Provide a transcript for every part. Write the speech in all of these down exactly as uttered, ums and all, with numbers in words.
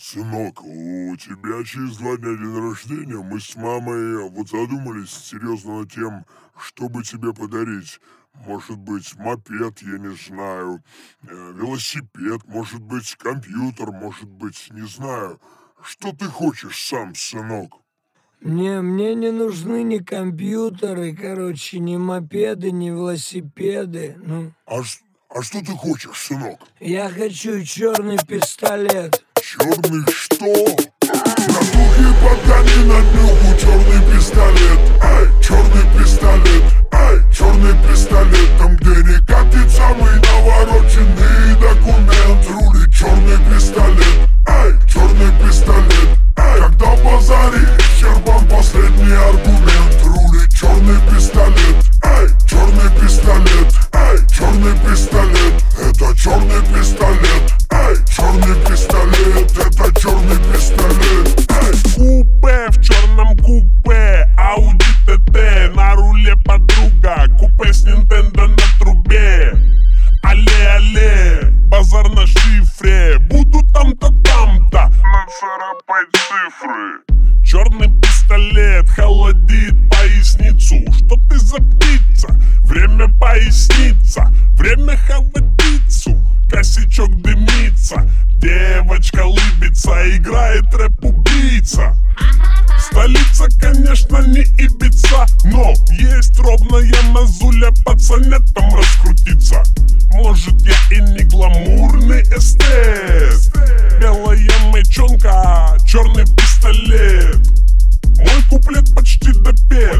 Сынок, у тебя через два дня день рождения. Мы с мамой вот задумались серьезно над тем, чтобы тебе подарить. Может быть, мопед, я не знаю, э, велосипед, может быть, компьютер, может быть, не знаю. Что ты хочешь сам, сынок? Мне, мне не нужны ни компьютеры, короче, ни мопеды, ни велосипеды. Ну, А, ш- а что ты хочешь, сынок? я хочу черный пистолет. Черный что? Братухи, подгони на днюху черный пистолет. Эй, черный пистолет. Эй, черный пистолет. Там, где не катит самый навороченный документ. Рулит черный пистолет. Эй, черный пистолет. Эй, когда в базаре исчерпан последний аргумент. Рулит черный пистолет. Эй, черный пистолет. Эй, черный пистолет. Это черный пистолет. Эй, черный пистолет. Это черный пистолет. Купе в черном купе, Ауди ТТ, на руле подруга, купе с Нинтендо на трубе. Алле-алле, базар на шифре, буду там-то, там-то нацарапать цифры. Черный пистолет холодит поясницу. Что ты за птица? Время поясниться, время хавать пиццу. Косячок дымится, девочка лыбится, играет рэп-убийца. Столица, конечно, не Ибица, но есть ровная мазуля пацанятам раскрутиться. Может, я и не гламурный эстет. Белая мечонка, черный пистолет. Мой куплет почти допет,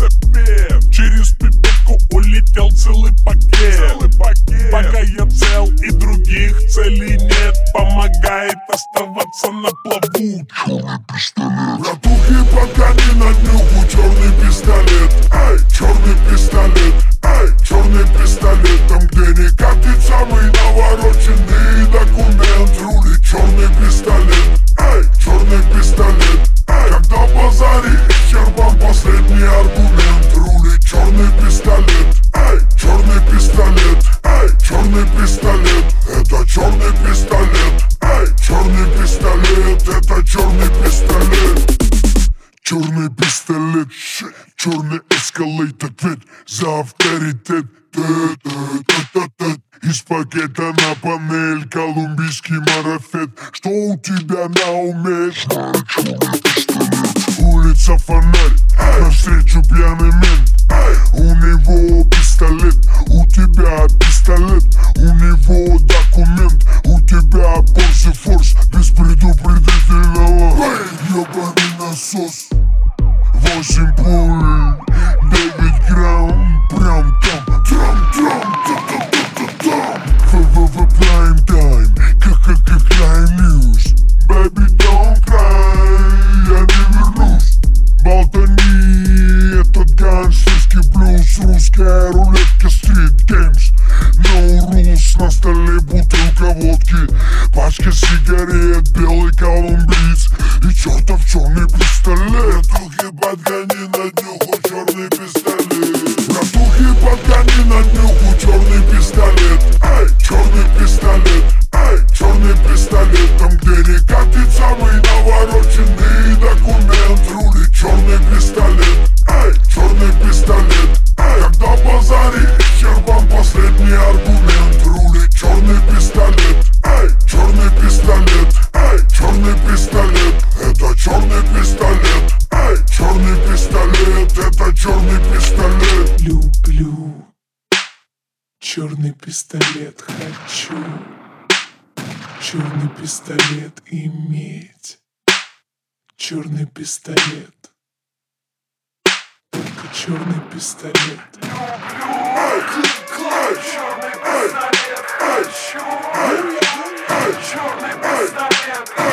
через пипетку улетел целый пакет. целый пакет. Пока я цел и других целей нет, помогает оставаться на плаву черный пистолет. Братухи, подгони на днюху черный пистолет. Эй, черный пистолет. Эй, черный пистолет. Там, где не катит самый навороченный документ. Рулит черный пистолет. Эй, черный пистолет. Эй, когда в базаре исчерпан последний аргумент. Рулит черный пистолет. Эй, черный пистолет. Эй, черный пистолет. Это черный пистолет. Эй, черный пистолет. Это черный пистолет. Черный пистолет, черный эскалейтор, ответ за авторитет. Из пакета на панель колумбийский марафет. Что у тебя на уме? Улица фонарь, навстречу пьяный мент. У него пистолет, у тебя пистолет. У него документ, у тебя Порше Форс без предупредительного. Ёбаный насос. Восемь пуль, девять грамм, прям там, трам, трам, та-та-та-та-там. ВВВ прайм тайм, как-как-как News. Baby, don't cry, я не вернусь. Болтани, этот гангстерский блюз. Русская рулетка, стрит геймс. No rules, на столе бутылка водки, пачка сигарет, белый колумбиец и чертов черный пистолет. Братухи, подгони на днюху черный пистолет. Братухи, подгони на днюху черный пистолет. Эй, черный пистолет. Эй, черный пистолет. Там, где не катит самый навороченный документ. Рулит черный пистолет. Эй, черный пистолет. Эй, когда в базаре исчерпан последний аргумент. Рулит черный пистолет. Эй, черный пистолет. Эй, черный пистолет. Это черный пистолет. Эй, черный пистолет. Это черный пистолет. Люблю черный пистолет, хочу черный пистолет иметь. Черный пистолет, только черный пистолет. Эй, клатч! Эй, эй, эй, эй, эй,